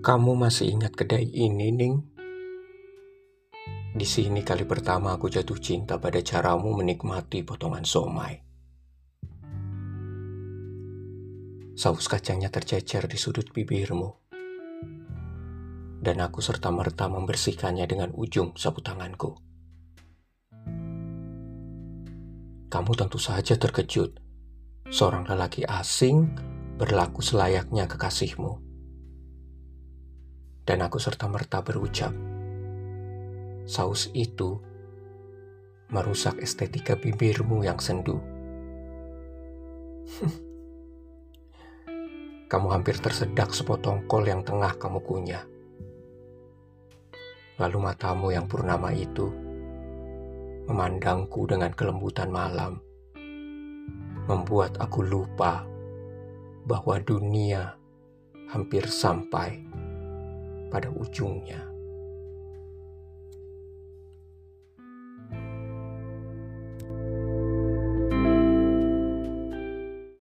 Kamu masih ingat kedai ini, Ning? Di sini kali pertama aku jatuh cinta pada caramu menikmati potongan somai. Saus kacangnya tercecer di sudut bibirmu, dan aku serta-merta membersihkannya dengan ujung sapu tanganku. Kamu tentu saja terkejut, seorang lelaki asing berlaku selayaknya kekasihmu. Dan aku serta-merta berucap, saus itu merusak estetika bibirmu yang sendu. Kamu hampir tersedak sepotong kol yang tengah kamu kunyah. Lalu matamu yang purnama itu memandangku dengan kelembutan malam, membuat aku lupa bahwa dunia hampir sampai pada ujungnya.